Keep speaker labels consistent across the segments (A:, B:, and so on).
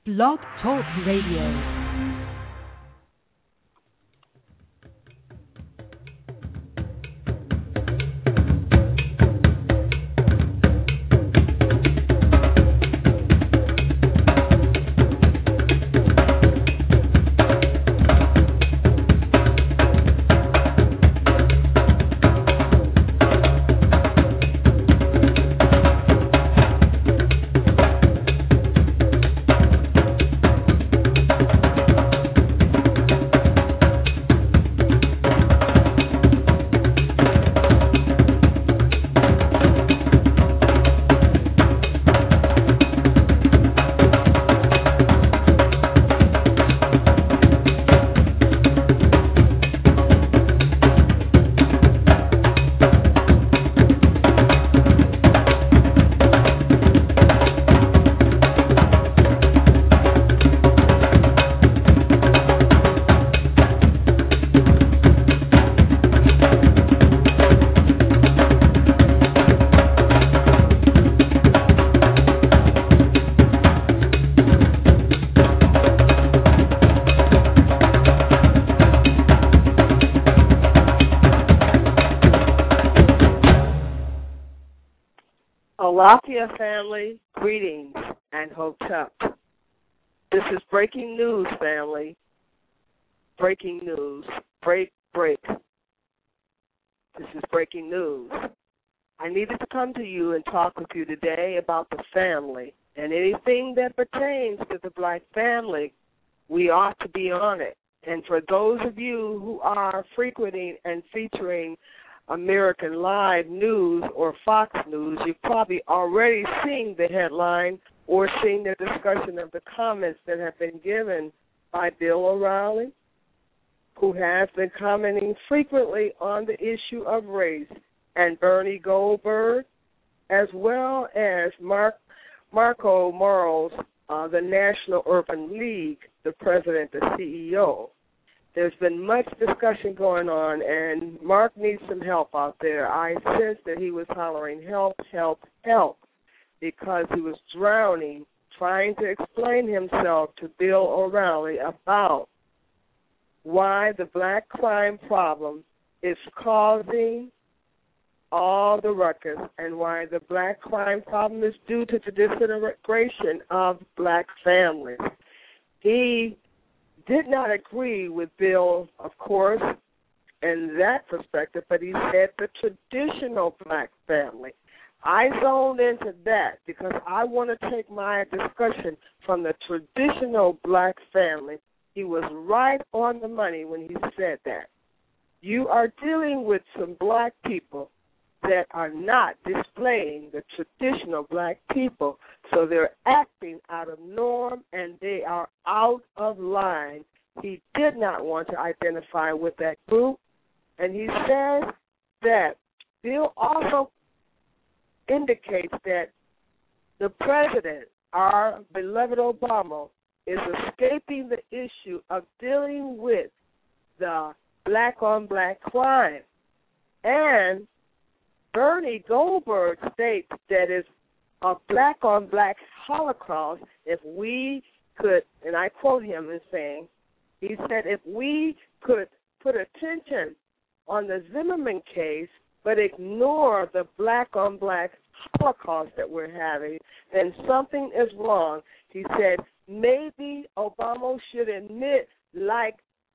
A: Blog Talk Radio.
B: Alafia family, greetings and hotep. This is breaking news, family. Breaking news. Break. This is breaking news. I needed to come to you and talk with you today about the family and anything that pertains to the black family. We ought to be on it. And for those of you who are frequenting and featuring American Live News or Fox News, you've probably already seen the headline or seen the discussion of the comments that have been given by Bill O'Reilly, who has been commenting frequently on the issue of race, and Bernie Goldberg, as well as Marco Morales, the National Urban League, the president, the CEO. There's been much discussion going on, and Mark needs some help out there. I sensed that he was hollering, help, help, help, because he was drowning, trying to explain himself to Bill O'Reilly about why the black crime problem is causing all the ruckus and why the black crime problem is due to the disintegration of black families. He did not agree with Bill, of course, in that perspective, but he said the traditional black family. I zoned into that because I want to take my discussion from the traditional black family. He was right on the money when he said that. You are dealing with some black people that are not displaying the traditional black people, so they're acting out of norm and they are out of line. He did not want to identify with that group, and he says that Bill also indicates that the president, our beloved Obama, is escaping the issue of dealing with the black-on-black crime. And Bernie Goldberg states that it's a black-on-black Holocaust if we could, and I quote him as saying, he said, if we could put attention on the Zimmerman case but ignore the black-on-black Holocaust that we're having, then something is wrong. He said, maybe Obama should admit, like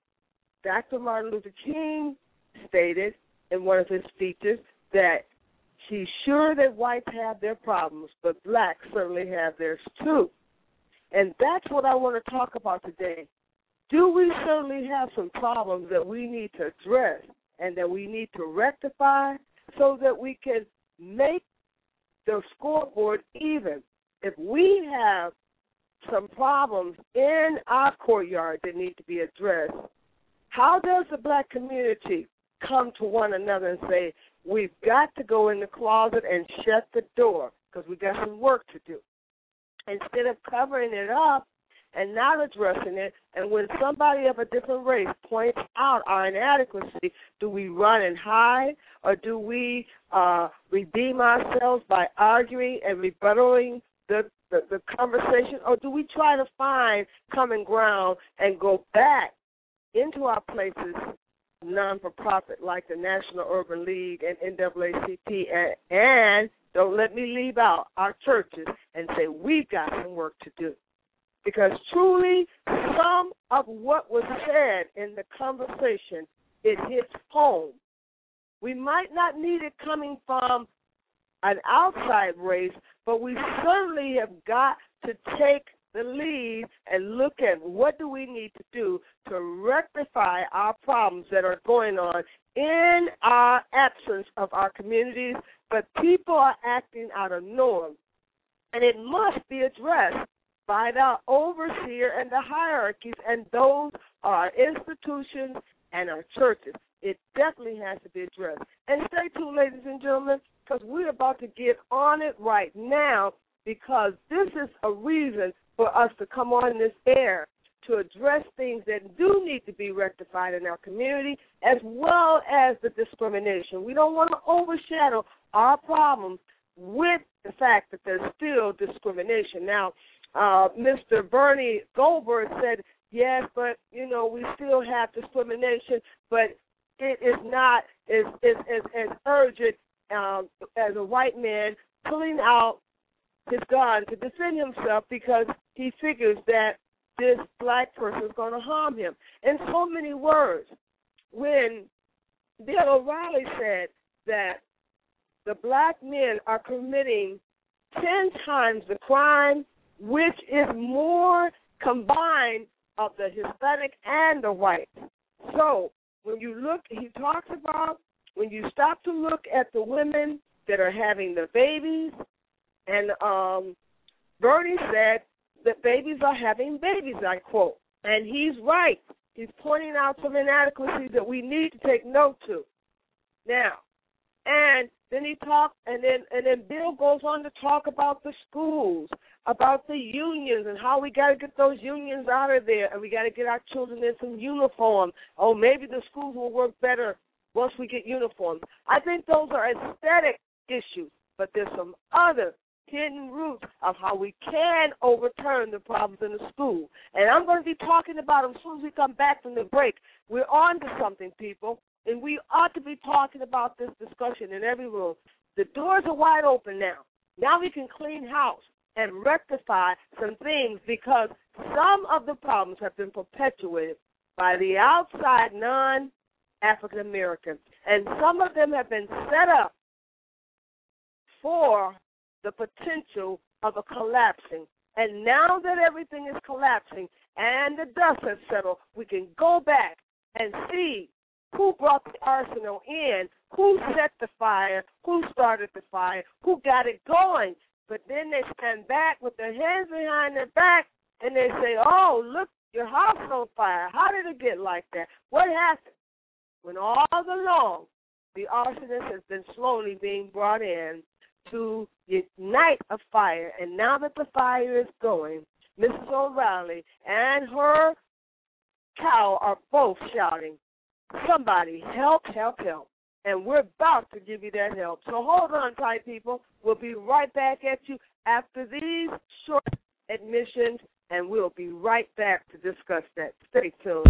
B: Dr. Martin Luther King stated in one of his speeches, that he's sure that whites have their problems, but blacks certainly have theirs too. And that's what I want to talk about today. Do we certainly have some problems that we need to address and that we need to rectify so that we can make the scoreboard even? If we have some problems in our courtyard that need to be addressed, how does the black community come to one another and say, we've got to go in the closet and shut the door because we got some work to do? Instead of covering it up and not addressing it, and when somebody of a different race points out our inadequacy, do we run and hide, or do we redeem ourselves by arguing and rebuttaling the the conversation, or do we try to find common ground and go back into our places, non-for-profit like the National Urban League and NAACP, and don't let me leave out our churches and say we've got some work to do. Because truly, some of what was said in the conversation, it hits home. We might not need it coming from an outside race, but we certainly have got to take the lead and look at what do we need to do to rectify our problems that are going on in our absence of our communities, but people are acting out of norm. And it must be addressed by the overseer and the hierarchies, and those are institutions and our churches. It definitely has to be addressed. And stay tuned, ladies and gentlemen, because we're about to get on it right now, because this is a reason for us to come on this air to address things that do need to be rectified in our community, as well as the discrimination. We don't want to overshadow our problems with the fact that there's still discrimination. Now, Mr. Bernie Goldberg said, yes, but, we still have discrimination, but it is not as urgent as a white man pulling out his gun to defend himself because he figures that this black person is going to harm him. In so many words, when Bill O'Reilly said that the black men are committing 10 times the crime, which is more combined of the Hispanic and the white. So when you look, he talks about when you stop to look at the women that are having the babies, and Bernie said that babies are having babies, I quote. And he's right. He's pointing out some inadequacies that we need to take note to. Now, and then he talked, and then Bill goes on to talk about the schools, about the unions, and how we got to get those unions out of there, and we got to get our children in some uniform. Oh, maybe the schools will work better once we get uniforms. I think those are aesthetic issues, but there's some other hidden roots of how we can overturn the problems in the school. And I'm going to be talking about them as soon as we come back from the break. We're on to something, people, and we ought to be talking about this discussion in every room. The doors are wide open now. Now we can clean house and rectify some things, because some of the problems have been perpetuated by the outside non-African Americans, and some of them have been set up for the potential of a collapsing. And now that everything is collapsing and the dust has settled, we can go back and see who brought the arsenal in, who set the fire, who started the fire, who got it going. But then they stand back with their hands behind their back and they say, oh, look, your house is on fire. How did it get like that? What happened? When all along the arsonist has been slowly being brought in to ignite a fire, and now that the fire is going, Mrs. O'Reilly and her cow are both shouting, somebody help, help, help. And we're about to give you that help. So hold on tight, people. We'll be right back at you after these short admissions, and we'll be right back to discuss that. Stay tuned.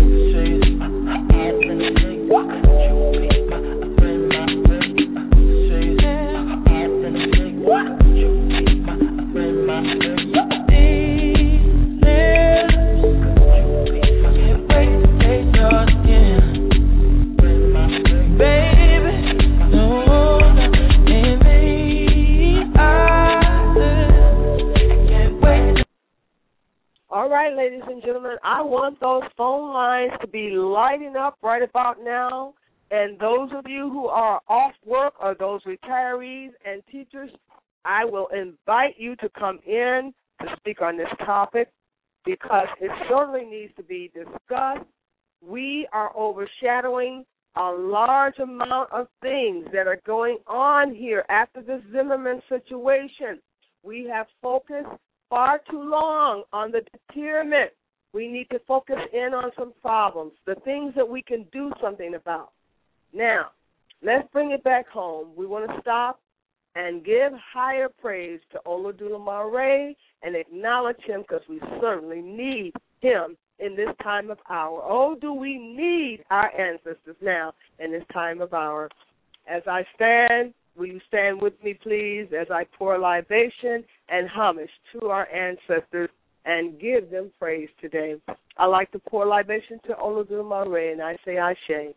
B: All right, ladies and gentlemen, I want those phone lines to be lighting up right about now. And those of you who are off work or those retirees and teachers, I will invite you to come in to speak on this topic, because it certainly needs to be discussed. We are overshadowing a large amount of things that are going on here after the Zimmerman situation. We have focused far too long on the deterrent. We need to focus in on some problems, the things that we can do something about. Now, let's bring it back home. We want to stop and give higher praise to Olodumare Ray and acknowledge him because we certainly need him in this time of hour. Oh, do we need our ancestors now in this time of hour. As I stand, will you stand with me, please, as I pour libation and homage to our ancestors and give them praise today. I like to pour libation to Olodumare Ray, and I say Ashe.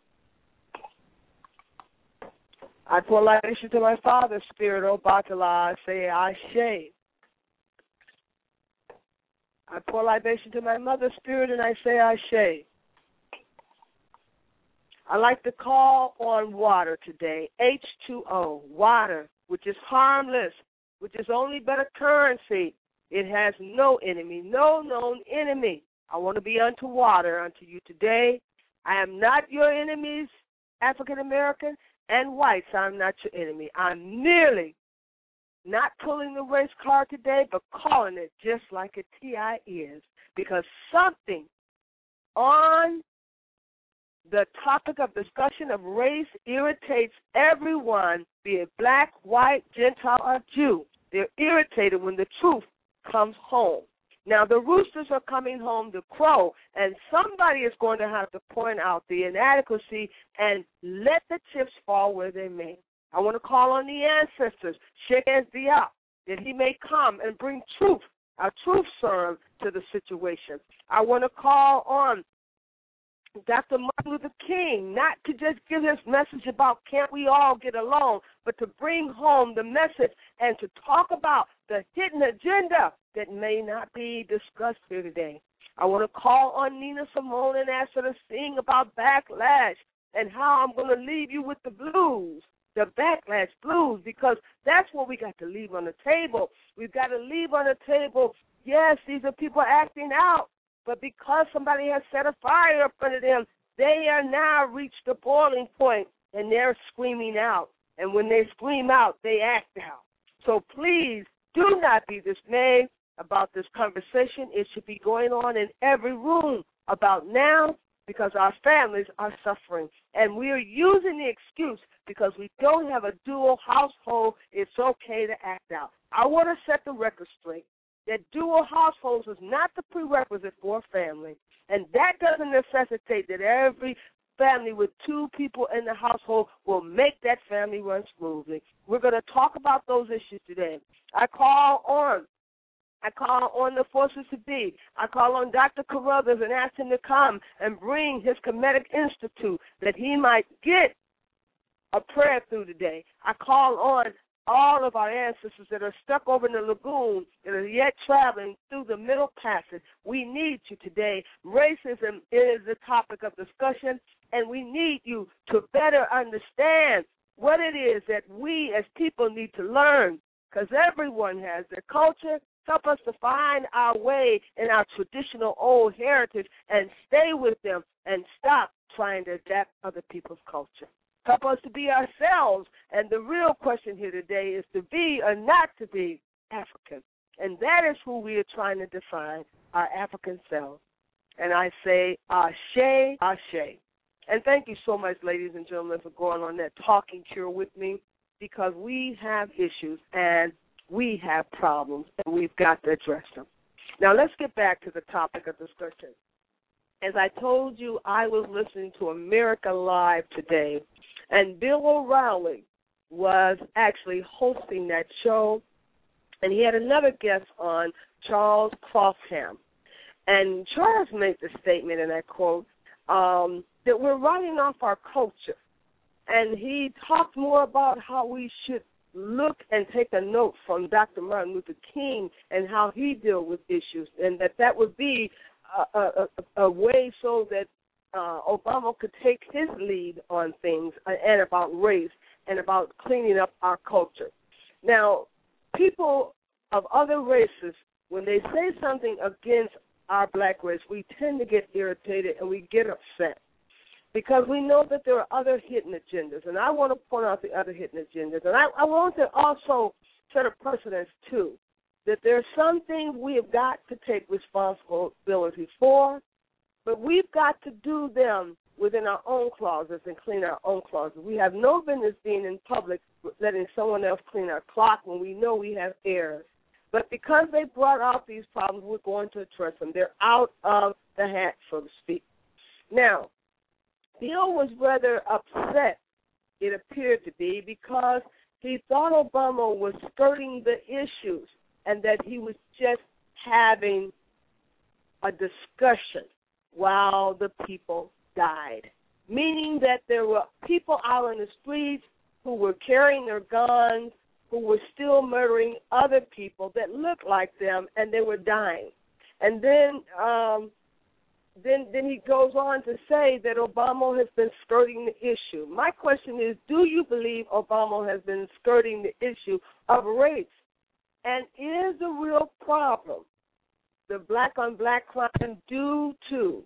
B: I pour libation to my father's spirit, Obatala, I say Ashe. I pour libation to my mother's spirit, and I say Ashe. I like to call on water today, H2O, water, which is harmless, which is only better currency. It has no enemy, no known enemy. I want to be unto water unto you today. I am not your enemies, African American and whites. I'm not your enemy. I'm merely not pulling the race card today, but calling it just like a TI is, because something on the topic of discussion of race irritates everyone, be it black, white, Gentile, or Jew. They're irritated when the truth comes home. Now, the roosters are coming home to crow, and somebody is going to have to point out the inadequacy and let the chips fall where they may. I want to call on the ancestors, Sheikh Diop, that he may come and bring truth, a truth serum to the situation. I want to call on Dr. Martin Luther King, not to just give his message about can't we all get along, but to bring home the message and to talk about the hidden agenda that may not be discussed here today. I want to call on Nina Simone and ask her to sing about backlash and how I'm going to leave you with the blues, the backlash blues, because that's what we got to leave on the table. We've got to leave on the table, yes, these are people acting out, but because somebody has set a fire up under them, they are now reached the boiling point, and they're screaming out. And when they scream out, they act out. So please do not be dismayed about this conversation. It should be going on in every room about now, because our families are suffering. And we are using the excuse because we don't have a dual household, it's okay to act out. I want to set the record straight that dual households is not the prerequisite for a family. And that doesn't necessitate that every family with two people in the household will make that family run smoothly. We're going to talk about those issues today. I call on the forces to be. I call on Dr. Carruthers and ask him to come and bring his Kemetic Institute that he might get a prayer through today. I call on all of our ancestors that are stuck over in the lagoon, that are yet traveling through the Middle Passage. We need you today. Racism is the topic of discussion, and we need you to better understand what it is that we as people need to learn, because everyone has their culture. Help us to find our way in our traditional old heritage and stay with them and stop trying to adapt other people's culture. Help us to be ourselves, and the real question here today is to be or not to be African. And that is who we are trying to define, our African selves. And I say, Ashe, Ashe. And thank you so much, ladies and gentlemen, for going on that talking cure with me, because we have issues and we have problems, and we've got to address them. Now, let's get back to the topic of discussion. As I told you, I was listening to America Live today, and Bill O'Reilly was actually hosting that show, and he had another guest on, Charles Croftham. And Charles made the statement, and I quote, that we're writing off our culture. And he talked more about how we should look and take a note from Dr. Martin Luther King and how he dealt with issues, and that would be a way so that Obama could take his lead on things and about race and about cleaning up our culture. Now, people of other races, when they say something against our black race, we tend to get irritated and we get upset because we know that there are other hidden agendas. And I want to point out the other hidden agendas. And I want to also set a precedence, too, that there are some things we have got to take responsibility for, But we've got to do them within our own closets and clean our own closets. We have no business being in public letting someone else clean our clock when we know we have errors. But because they brought out these problems, we're going to address them. They're out of the hat, so to speak. Now, Bill was rather upset, it appeared to be, because he thought Obama was skirting the issues and that he was just having a discussion while the people died, meaning that there were people out in the streets who were carrying their guns, who were still murdering other people that looked like them, and they were dying. And then he goes on to say that Obama has been skirting the issue. My question is, do you believe Obama has been skirting the issue of race? And is the real problem the black-on-black crime due to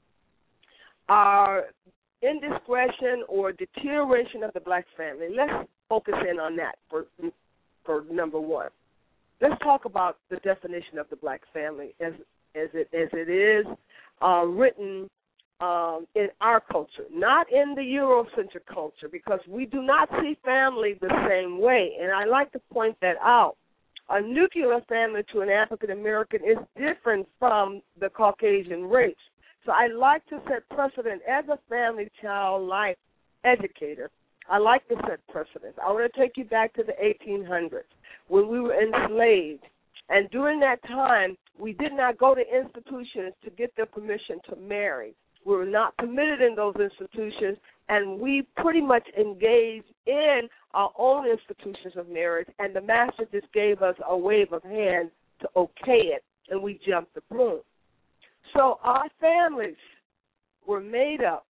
B: our indiscretion or deterioration of the black family? Let's focus in on that for number one. Let's talk about the definition of the black family as it is written in our culture, not in the Eurocentric culture, because we do not see family the same way, and I like to point that out. A nuclear family to an African American is different from the Caucasian race. So I like to set precedent as a family child life educator. I like to set precedents. I want to take you back to the 1800s when we were enslaved. And during that time, we did not go to institutions to get their permission to marry. We were not permitted in those institutions, and we pretty much engaged in our own institutions of marriage, and the master just gave us a wave of hand to okay it, and we jumped the broom. So our families were made up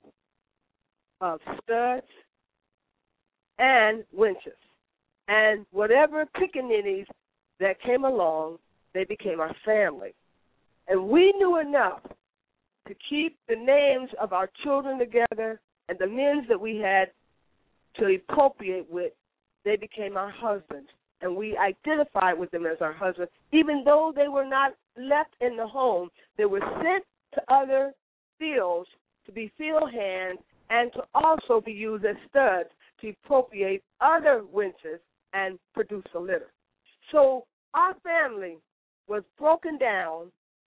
B: of studs and winches, and whatever pickaninnies that came along, they became our family. And we knew enough to keep the names of our children together, and the men that we had to appropriate with, they became our husbands. And we identified with them as our husbands. Even though they were not left in the home, they were sent to other fields to be field hands and to also be used as studs to appropriate other winches and produce a litter. So our family was broken down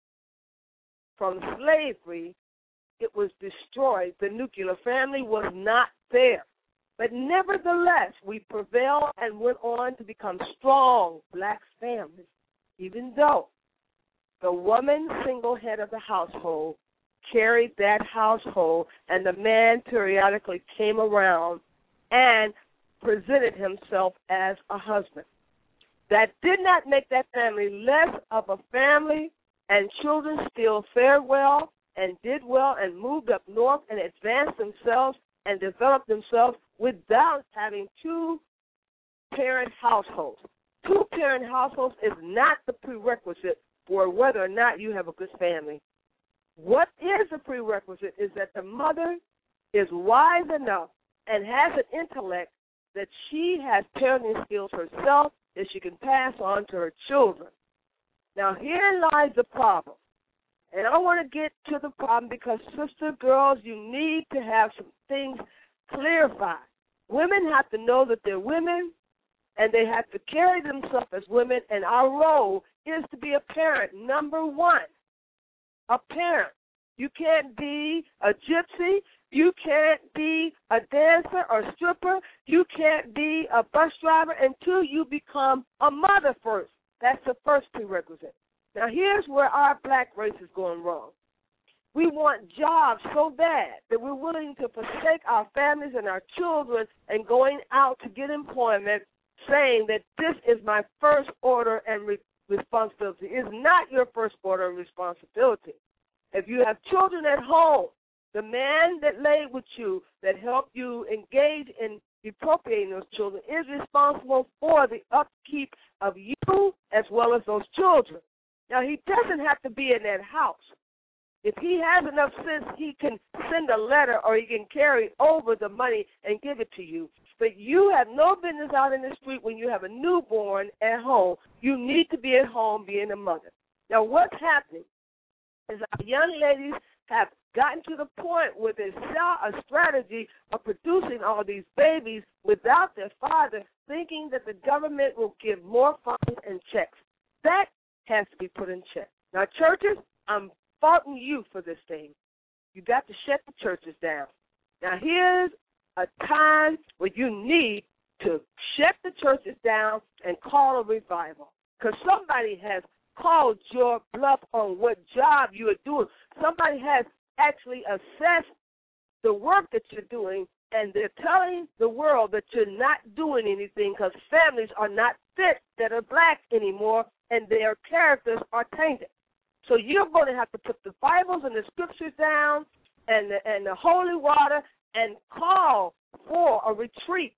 B: from slavery. It was destroyed. The nuclear family was not there. But nevertheless, we prevailed and went on to become strong black families, even though the woman, single head of the household, carried that household, and the man periodically came around and presented himself as a husband. That did not make that family less of a family, and children still fared well and did well and moved up north and advanced themselves and developed themselves without having two-parent households. Two-parent households is not the prerequisite for whether or not you have a good family. What is a prerequisite is that the mother is wise enough and has an intellect that she has parenting skills herself that she can pass on to her children. Now, here lies the problem. And I want to get to the problem because, sister, girls, you need to have some things clarified. Women have to know that they're women, and they have to carry themselves as women, and our role is to be a parent, number one, a parent. You can't be a gypsy. You can't be a dancer or stripper. You can't be a bus driver until you become a mother first. That's the first prerequisite. Now, here's where our black race is going wrong. We want jobs so bad that we're willing to forsake our families and our children and going out to get employment, saying that this is my first order and responsibility. It's not your first order and responsibility. If you have children at home, the man that laid with you, that helped you engage in appropriating those children, is responsible for the upkeep of you as well as those children. Now, he doesn't have to be in that house. If he has enough sense, he can send a letter or he can carry over the money and give it to you. But you have no business out in the street when you have a newborn at home. You need to be at home being a mother. Now, what's happening is our young ladies have gotten to the point where they saw a strategy of producing all these babies without their father, thinking that the government will give more funds and checks. That has to be put in check. Now, churches, I'm faulting you for this thing. You got to shut the churches down. Now, here's a time where you need to shut the churches down and call a revival, because somebody has called your bluff on what job you are doing. Somebody has actually assessed the work that you're doing, and they're telling the world that you're not doing anything because families are not fit that are black anymore, and their characters are tainted. So you're going to have to put the Bibles and the scriptures down and the holy water and call for a retreat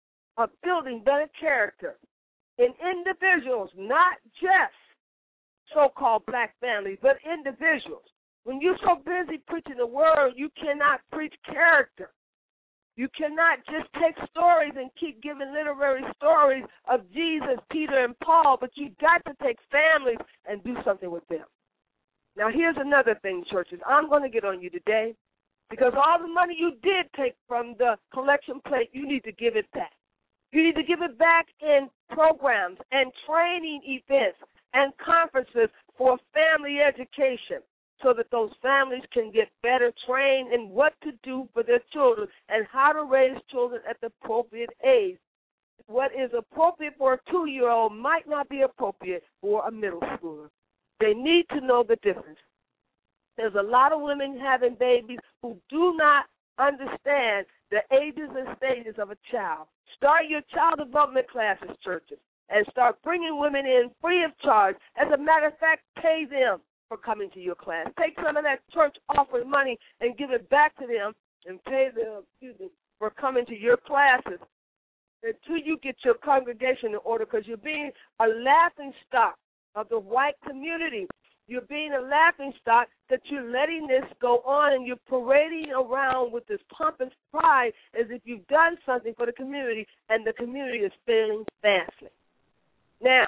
B: of building better character in individuals, not just so-called black families, but individuals. When you're so busy preaching the word, you cannot preach character. You cannot just take stories and keep giving literary stories of Jesus, Peter, and Paul, but you've got to take families and do something with them. Now, here's another thing, churches. I'm going to get on you today because all the money you did take from the collection plate, you need to give it back. You need to give it back in programs and training events and conferences for family education so that those families can get better trained in what to do for their children and how to raise children at the appropriate age. What is appropriate for a 2-year-old might not be appropriate for a middle schooler. They need to know the difference. There's a lot of women having babies who do not understand the ages and stages of a child. Start your child development classes, churches, and start bringing women in free of charge. As a matter of fact, pay them for coming to your class. Take some of that church offering money and give it back to them and pay them, for coming to your classes until you get your congregation in order, because you're being a laughing stock of the white community. You're being a laughing stock that you're letting this go on, and you're parading around with this pomp and pride as if you've done something for the community, and the community is failing vastly. Now,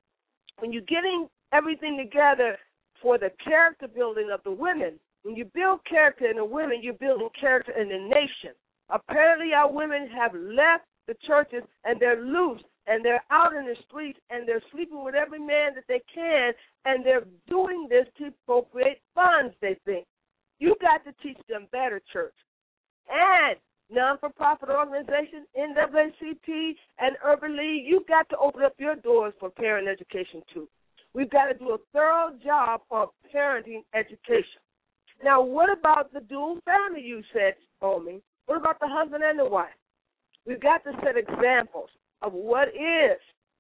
B: when you're getting everything together for the character building of the women, when you build character in the women, you're building character in the nation. Apparently, our women have left the churches, and they're loose, and they're out in the streets, and they're sleeping with every man that they can, and they're doing this to appropriate funds, they think. You got to teach them better, church. And non-for-profit organizations, NAACP and Urban League, you've got to open up your doors for parent education, too. We've got to do a thorough job of parenting education. Now, what about the dual family you said, Omi? What about the husband and the wife? We've got to set examples of what is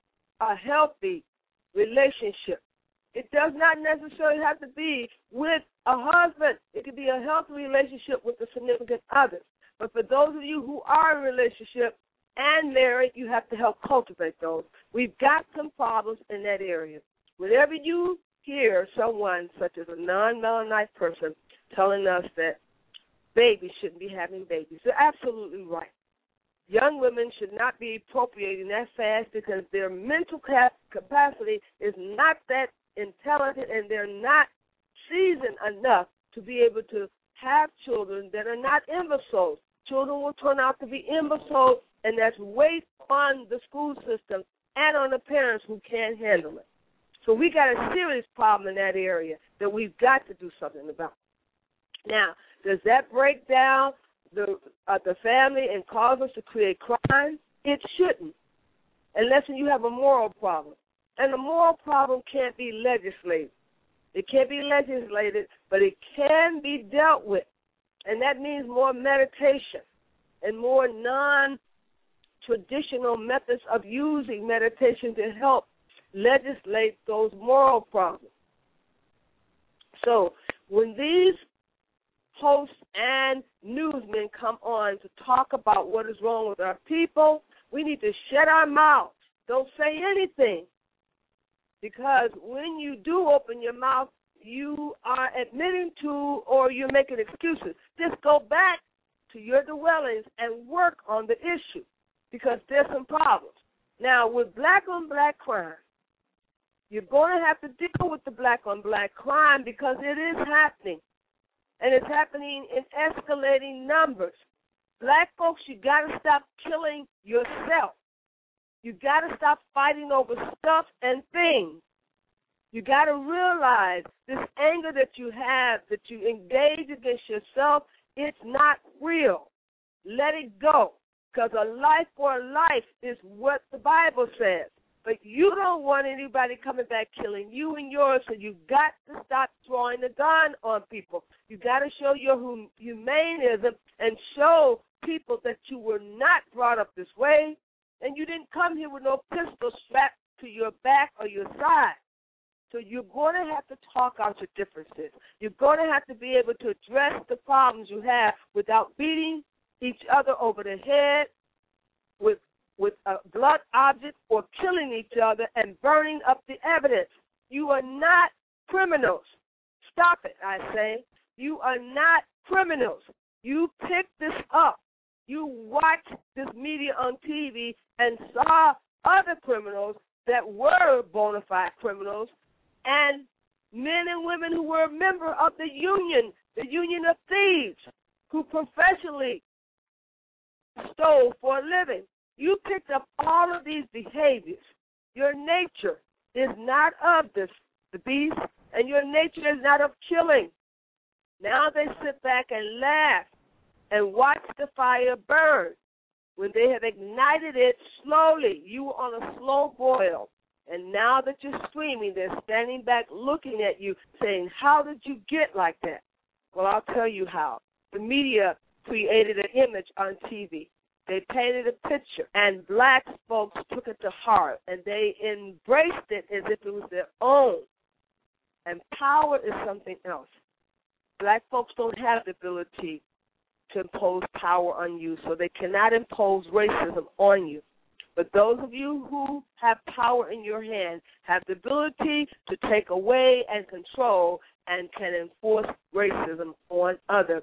B: a healthy relationship. It does not necessarily have to be with a husband. It could be a healthy relationship with a significant other. But for those of you who are in a relationship and married, you have to help cultivate those. We've got some problems in that area. Whenever you hear someone, such as a non-Melaninite person, telling us that babies shouldn't be having babies, they're absolutely right. Young women should not be procreating that fast because their mental capacity is not that intelligent, and they're not seasoned enough to be able to have children that are not imbeciles. Children will turn out to be imbeciles, and that's weight on the school system and on the parents who can't handle it. So we got a serious problem in that area that we've got to do something about. Now, does that break down the family and cause us to create crime? It shouldn't, unless you have a moral problem. And the moral problem can't be legislated. It can't be legislated, but it can be dealt with. And that means more meditation and more non-traditional methods of using meditation to help legislate those moral problems. So when these hosts and newsmen come on to talk about what is wrong with our people, we need to shut our mouths. Don't say anything. Because when you do open your mouth, you are admitting to or you're making excuses. Just go back to your dwellings and work on the issue because there's some problems. Now, with black-on-black crime, you're going to have to deal with the black-on-black crime because it is happening. and it's happening in escalating numbers. Black folks, you got to stop killing yourself. You got to stop fighting over stuff and things. You got to realize this anger that you have, that you engage against yourself, it's not real. Let it go, because a life for a life is what the Bible says. But you don't want anybody coming back killing you and yours, so you got to stop throwing the gun on people. You got to show your humanism and show people that you were not brought up this way, and you didn't come here with no pistol strapped to your back or your side. So you're going to have to talk out your differences. You're going to have to be able to address the problems you have without beating each other over the head with a blunt object or killing each other and burning up the evidence. You are not criminals. Stop it, I say. You are not criminals. You picked this up. You watched this media on TV and saw other criminals that were bona fide criminals and men and women who were a member of the Union of Thieves, who professionally stole for a living. You picked up all of these behaviors. Your nature is not of the beast, and your nature is not of killing. Now they sit back and laugh and watch the fire burn. When they have ignited it slowly, you were on a slow boil. And now that you're screaming, they're standing back looking at you saying, how did you get like that? Well, I'll tell you how. The media created an image on TV. They painted a picture, and black folks took it to heart, and they embraced it as if it was their own. And power is something else. Black folks don't have the ability to impose power on you, so they cannot impose racism on you. But those of you who have power in your hand have the ability to take away and control and can enforce racism on other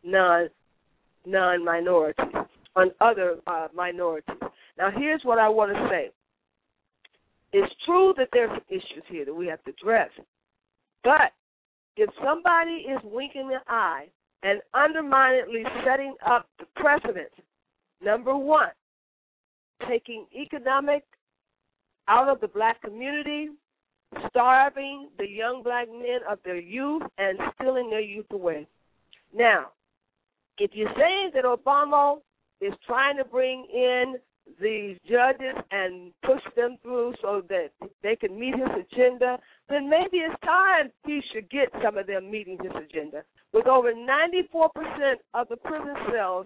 B: non-minorities, on other minorities. Now, here's what I want to say. It's true that there's issues here that we have to address. But if somebody is winking an eye and underminedly setting up the precedent, number one, taking economic out of the black community, starving the young black men of their youth, and stealing their youth away. Now, if you're saying that Obama is trying to bring in these judges and push them through so that they can meet his agenda, then maybe it's time he should get some of them meeting his agenda. With over 94% of the prison cells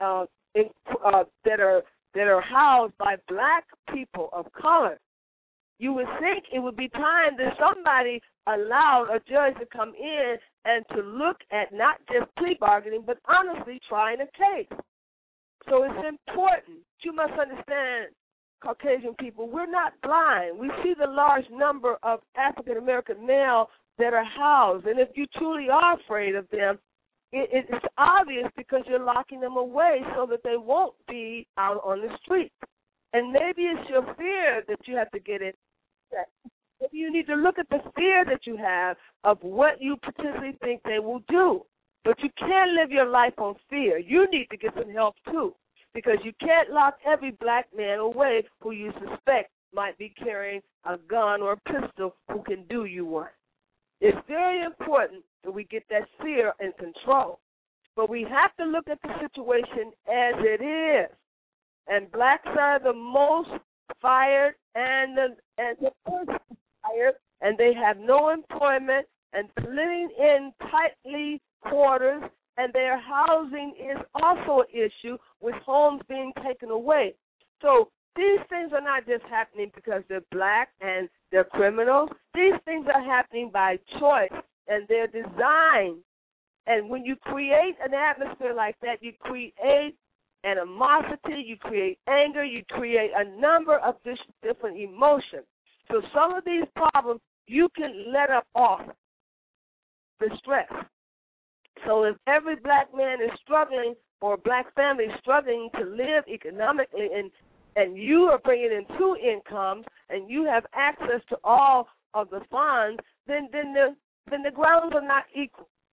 B: that are housed by black people of color, you would think it would be time that somebody allowed a judge to come in and to look at not just plea bargaining, but honestly trying a case. So it's important. You must understand, Caucasian people, we're not blind. We see the large number of African-American males that are housed, and if you truly are afraid of them, it's obvious because you're locking them away so that they won't be out on the street. And maybe it's your fear that you have to get it. Maybe you need to look at the fear that you have of what you potentially think they will do. But you can't live your life on fear. You need to get some help, too, because you can't lock every black man away who you suspect might be carrying a gun or a pistol who can do you one. It's very important that we get that fear in control. But we have to look at the situation as it is. And blacks are the most fired and the first fired, and they have no employment and living in tightly quarters, and their housing is also an issue with homes being taken away. So these things are not just happening because they're black and they're criminals. These things are happening by choice, and they're designed. And when you create an atmosphere like that, you create animosity, you create anger, you create a number of different emotions. So some of these problems, you can let up off the stress. So if every black man is struggling or a black family is struggling to live economically and you are bringing in two incomes and you have access to all of the funds, then the grounds are not equal.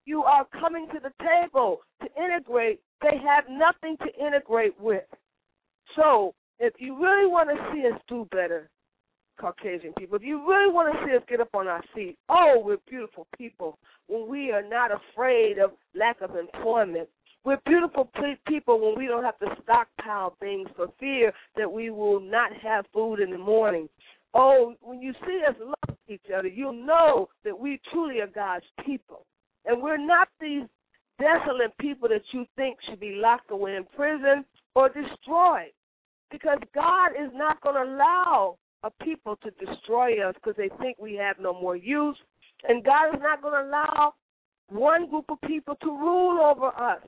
B: you are coming to the table to integrate, they have nothing to integrate with. So if you really want to see us do better, Caucasian people, if you really want to see us get up on our feet, oh, we're beautiful people when we are not afraid of lack of employment. We're beautiful people when we don't have to stockpile things for fear that we will not have food in the morning. Oh, when you see us love each other, you'll know that we truly are God's people. And we're not these desolate people that you think should be locked away in prison or destroyed. Because God is not going to allow a people to destroy us because they think we have no more use. And God is not going to allow one group of people to rule over us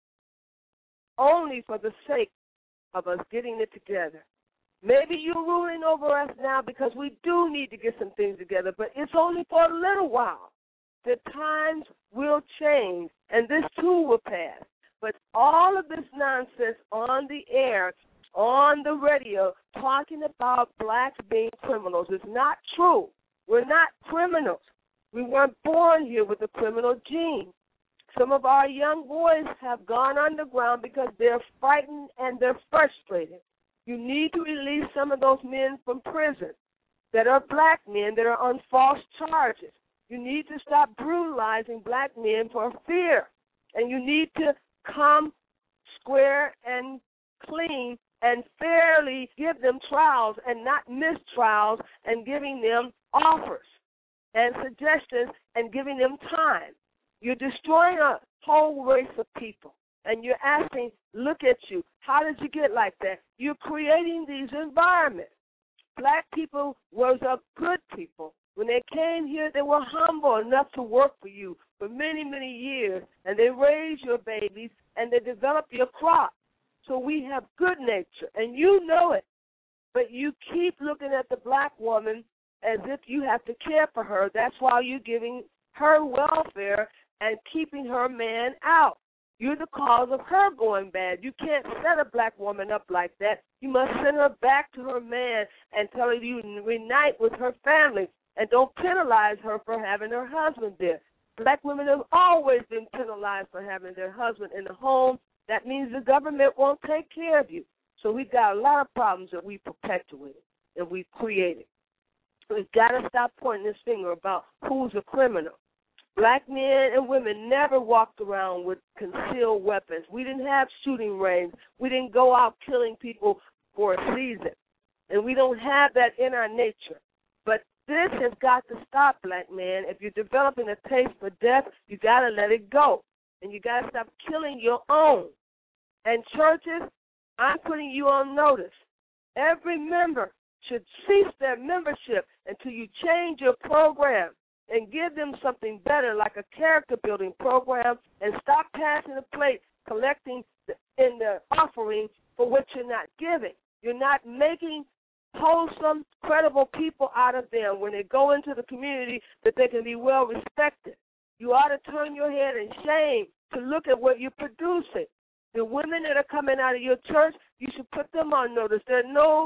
B: only for the sake of us getting it together. Maybe you're ruling over us now because we do need to get some things together, but it's only for a little while. The times will change, and this too will pass. But all of this nonsense on the air, on the radio, talking about blacks being criminals is not true. We're not criminals. We weren't born here with a criminal gene. Some of our young boys have gone underground because they're frightened and they're frustrated. You need to release some of those men from prison that are black men that are on false charges. You need to stop brutalizing black men for fear. And you need to come square and clean and fairly give them trials and not miss trials and giving them offers and suggestions and giving them time. You're destroying a whole race of people. And you're asking, look at you, how did you get like that? You're creating these environments. Black people was a good people. When they came here, they were humble enough to work for you for many, many years, and they raised your babies, and they developed your crop. So we have good nature, and you know it. But you keep looking at the black woman as if you have to care for her. That's why you're giving her welfare and keeping her man out. You're the cause of her going bad. You can't set a black woman up like that. You must send her back to her man and tell her you reunite with her family, and don't penalize her for having her husband there. Black women have always been penalized for having their husband in the home. That means the government won't take care of you. So we've got a lot of problems that we perpetuated and we've created. We've got to stop pointing this finger about who's a criminal. Black men and women never walked around with concealed weapons. We didn't have shooting range. We didn't go out killing people for a season. And we don't have that in our nature. But this has got to stop, black man. If you're developing a taste for death, you got to let it go. And you got to stop killing your own. And churches, I'm putting you on notice. Every member should cease their membership until you change your program and give them something better, like a character-building program, and stop passing the plate, collecting in the offering for what you're not giving. You're not making wholesome, credible people out of them when they go into the community that they can be well respected. You ought to turn your head in shame to look at what you're producing. The women that are coming out of your church, you should put them on notice. There'd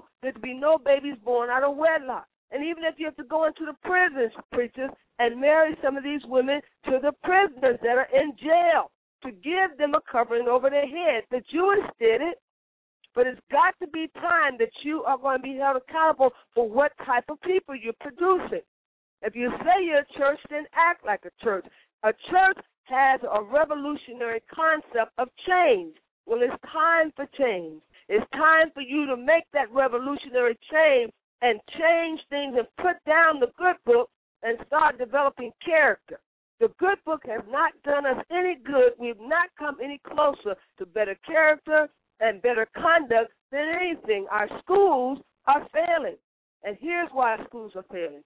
B: be no babies born out of wedlock. And even if you have to go into the prisons, preachers, and marry some of these women to the prisoners that are in jail to give them a covering over their head. The Jewish did it, but it's got to be time that you are going to be held accountable for what type of people you're producing. If you say you're a church, then act like a church. A church has a revolutionary concept of change. Well, it's time for change. It's time for you to make that revolutionary change and change things and put down the good book and start developing character. The good book has not done us any good. We've not come any closer to better character and better conduct than anything. Our schools are failing. And here's why our schools are failing.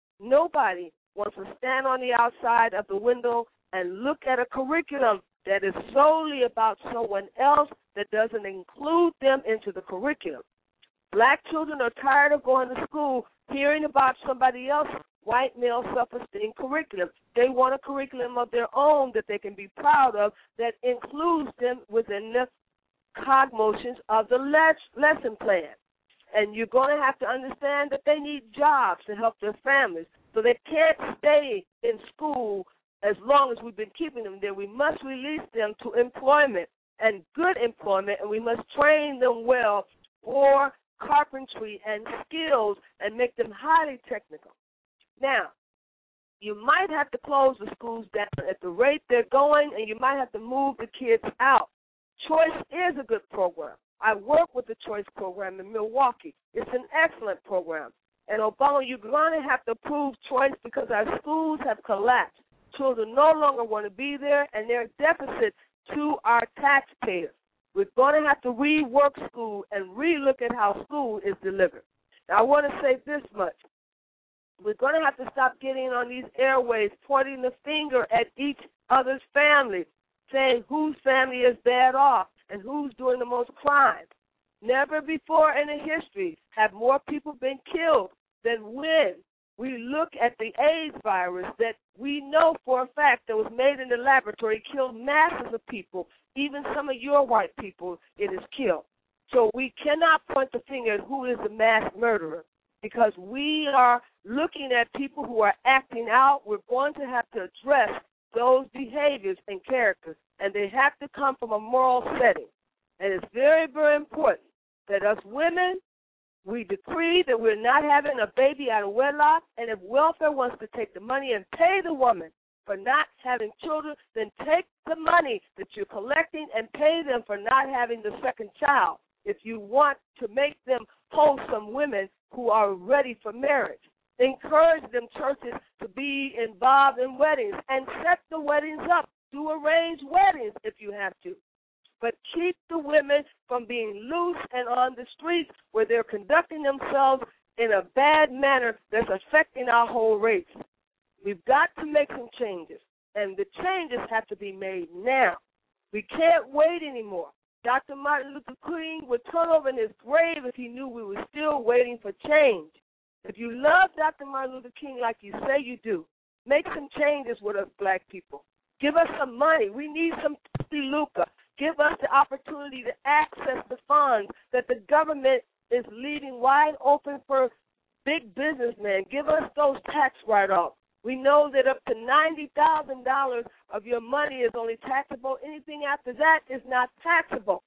B: Nobody wants to stand on the outside of the window and look at a curriculum that is solely about someone else that doesn't include them into the curriculum. Black children are tired of going to school hearing about somebody else's white male self-esteem curriculum. They want a curriculum of their own that they can be proud of that includes them within the cogmotions of the lesson plan. And you're going to have to understand that they need jobs to help their families. So they can't stay in school as long as we've been keeping them there. We must release them to employment and good employment, and we must train them well for carpentry and skills and make them highly technical. Now, you might have to close the schools down at the rate they're going, and you might have to move the kids out. Choice is a good program. I work with the Choice program in Milwaukee. It's an excellent program. And Obama, you're going to have to approve Choice because our schools have collapsed. Children no longer want to be there, and they're a deficit to our taxpayers. We're going to have to rework school and relook at how school is delivered. Now, I want to say this much. We're going to have to stop getting on these airways, pointing the finger at each other's family, saying whose family is bad off and who's doing the most crime. Never before in the history have more people been killed than when we look at the AIDS virus that we know for a fact that was made in the laboratory, killed masses of people, even some of your white people it has killed. So we cannot point the finger at who is the mass murderer because we are looking at people who are acting out. We're going to have to address those behaviors and characters, and they have to come from a moral setting. And it's very, very important that us women, we decree that we're not having a baby out of wedlock, and if welfare wants to take the money and pay the woman for not having children, then take the money that you're collecting and pay them for not having the second child if you want to make them wholesome women who are ready for marriage. Encourage them, churches, to be involved in weddings and set the weddings up. Do arranged weddings if you have to. But keep the women from being loose and on the streets where they're conducting themselves in a bad manner that's affecting our whole race. We've got to make some changes, and the changes have to be made now. We can't wait anymore. Dr. Martin Luther King would turn over in his grave if he knew we were still waiting for change. If you love Dr. Martin Luther King like you say you do, make some changes with us black people. Give us some money. We need some Luca. Give us the opportunity to access the funds that the government is leaving wide open for big businessmen. Give us those tax write-offs. We know that up to $90,000 of your money is only taxable. Anything after that is not taxable.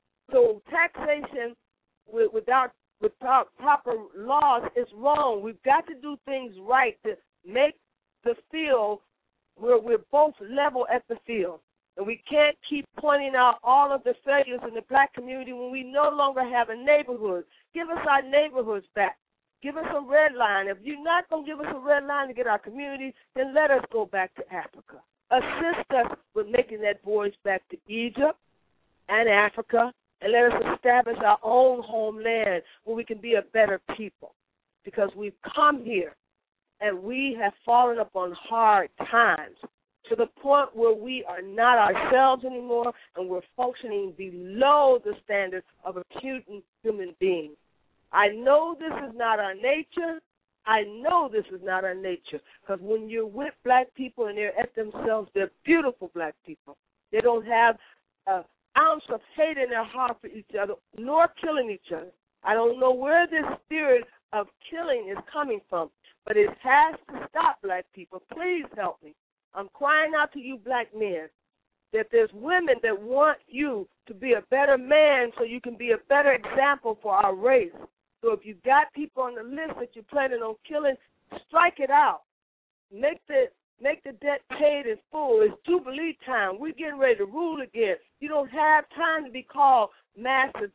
B: So taxation without proper laws is wrong. We've got to do things right to make the field where we're both level at the field. And we can't keep pointing out all of the failures in the black community when we no longer have a neighborhood. Give us our neighborhoods back. Give us a red line. If you're not going to give us a red line to get our community, then let us go back to Africa. Assist us with making that voyage back to Egypt and Africa, and let us establish our own homeland where we can be a better people. Because we've come here, and we have fallen upon hard times to the point where we are not ourselves anymore, and we're functioning below the standards of a human being. I know this is not our nature. I know this is not our nature, because when you're with black people and they're at themselves, they're beautiful black people. They don't have an ounce of hate in their heart for each other, nor killing each other. I don't know where this spirit of killing is coming from, but it has to stop, black people. Please help me. I'm crying out to you black men that there's women that want you to be a better man so you can be a better example for our race. So if you've got people on the list that you're planning on killing, strike it out. Make the debt paid in full. It's Jubilee time. We're getting ready to rule again. You don't have time to be called massive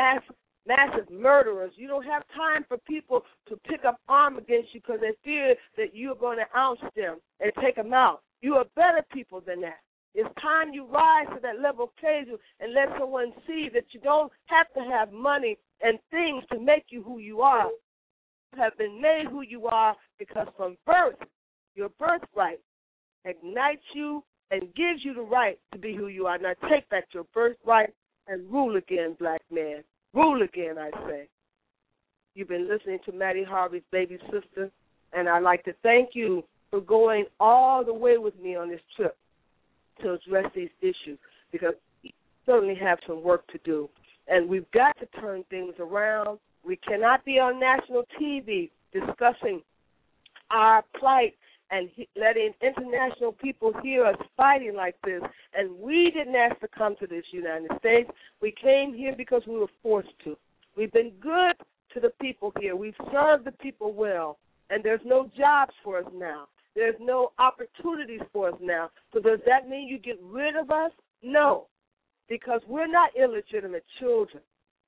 B: murderers. You don't have time for people to pick up arms against you because they fear that you're going to oust them and take them out. You are better people than that. It's time you rise to that level of occasion and let someone see that you don't have to have money and things to make you who you are. You have been made who you are because from birth, your birthright ignites you and gives you the right to be who you are. Now take back your birthright and rule again, black man. Rule again, I say. You've been listening to Maddie Harvey's Baby Sister, and I'd like to thank you for going all the way with me on this trip to address these issues, because we certainly have some work to do. And we've got to turn things around. We cannot be on national TV discussing our plight and letting international people hear us fighting like this. And we didn't ask to come to this United States. We came here because we were forced to. We've been good to the people here. We've served the people well, and there's no jobs for us now. There's no opportunities for us now. So does that mean you get rid of us? No, because we're not illegitimate children.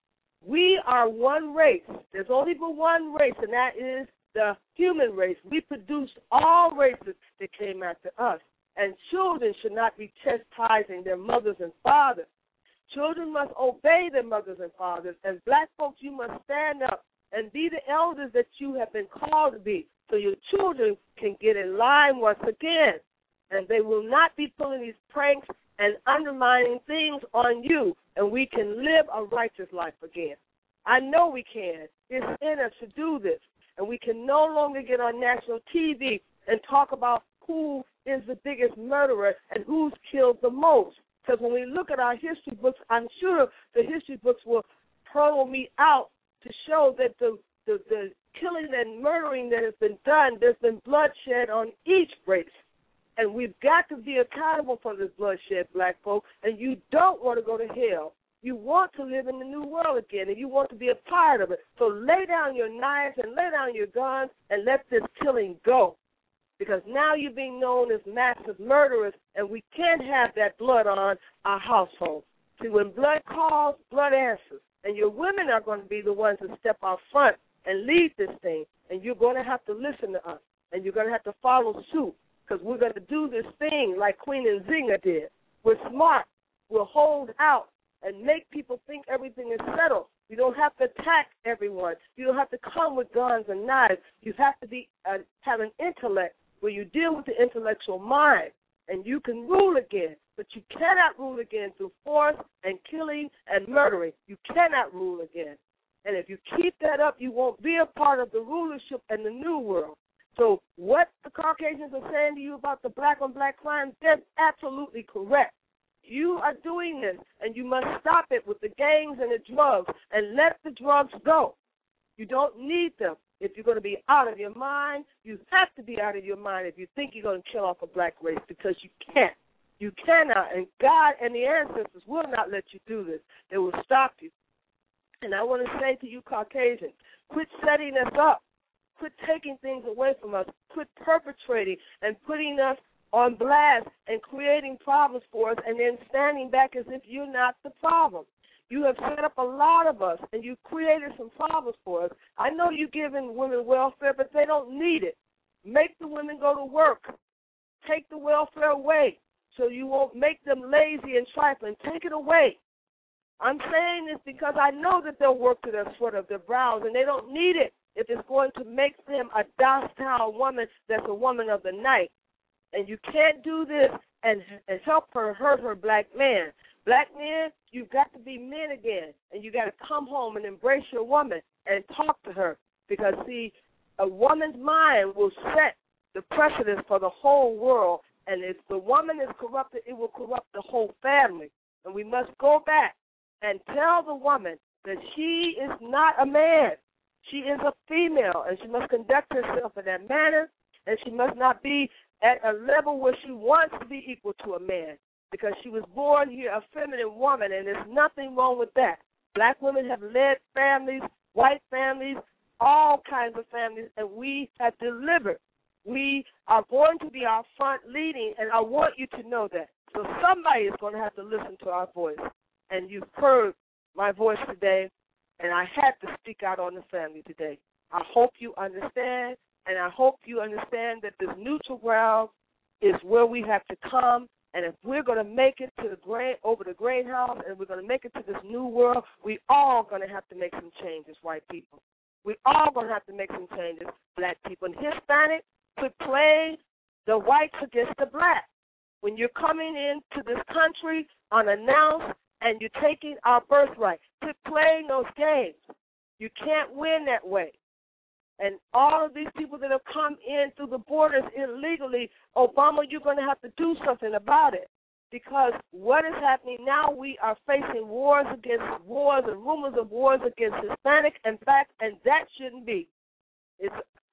B: We are one race. There's only but one race, and that is the human race. We produced all races that came after us, and children should not be chastising their mothers and fathers. Children must obey their mothers and fathers. As black folks, you must stand up and be the elders that you have been called to be, so your children can get in line once again, and they will not be pulling these pranks and undermining things on you, and we can live a righteous life again. I know we can. It's in us to do this, and we can no longer get on national TV and talk about who is the biggest murderer and who's killed the most. Because when we look at our history books, I'm sure the history books will hurl me out to show that the killing and murdering that has been done, there's been bloodshed on each race. And we've got to be accountable for this bloodshed, black folk, and you don't want to go to hell. You want to live in the new world again, and you want to be a part of it. So lay down your knives and lay down your guns and let this killing go. Because now you're being known as massive murderers, and we can't have that blood on our household. See, when blood calls, blood answers. And your women are going to be the ones that step out front and lead this thing. And you're going to have to listen to us, and you're going to have to follow suit, because we're going to do this thing like Queen Nzinga did. We're smart. We'll hold out and make people think everything is settled. You don't have to attack everyone. You don't have to come with guns and knives. You have to be have an intellect where you deal with the intellectual mind, and you can rule again. But you cannot rule again through force and killing and murdering. You cannot rule again. And if you keep that up, you won't be a part of the rulership and the new world. So what the Caucasians are saying to you about the black-on-black crime, they're absolutely correct. You are doing this, and you must stop it with the gangs and the drugs, and let the drugs go. You don't need them. If you're going to be out of your mind, you have to be out of your mind if you think you're going to kill off a black race, because you can't. You cannot, and God and the ancestors will not let you do this. They will stop you. And I want to say to you Caucasians, quit setting us up. Quit taking things away from us. Quit perpetrating and putting us on blast and creating problems for us and then standing back as if you're not the problem. You have set up a lot of us, and you created some problems for us. I know you're giving women welfare, but they don't need it. Make the women go to work. Take the welfare away so you won't make them lazy and trifling. Take it away. I'm saying this because I know that they'll work to the sweat of their brows, and they don't need it if it's going to make them a docile woman that's a woman of the night. And you can't do this and help her hurt her black man. Black men, you've got to be men again, and you got to come home and embrace your woman and talk to her. Because, see, a woman's mind will set the precedence for the whole world, and if the woman is corrupted, it will corrupt the whole family. And we must go back and tell the woman that she is not a man. She is a female, and she must conduct herself in that manner, and she must not be at a level where she wants to be equal to a man, because she was born here a feminine woman, and there's nothing wrong with that. Black women have led families, white families, all kinds of families, and we have delivered. We are going to be our front leading, and I want you to know that. So somebody is going to have to listen to our voice, and you've heard my voice today, and I had to speak out on the family today. I hope you understand, and I hope you understand that this neutral ground is where we have to come. And if we're going to make it to over the grain house, and we're going to make it to this new world, we all going to have to make some changes, white people. We all going to have to make some changes, black people. And Hispanic, quit playing the whites against the black. When you're coming into this country unannounced and you're taking our birthright, quit playing those games. You can't win that way. And all of these people that have come in through the borders illegally, Obama, you're going to have to do something about it. Because what is happening now, we are facing wars against wars and rumors of wars against Hispanic and black, and that shouldn't be. It's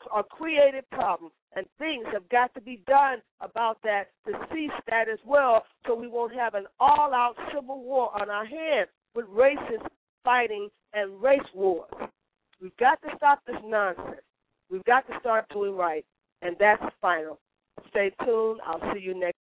B: a created problem, and things have got to be done about that to cease that as well, so we won't have an all-out civil war on our hands with racist fighting and race wars. We've got to stop this nonsense. We've got to start doing right, and that's final. Stay tuned. I'll see you next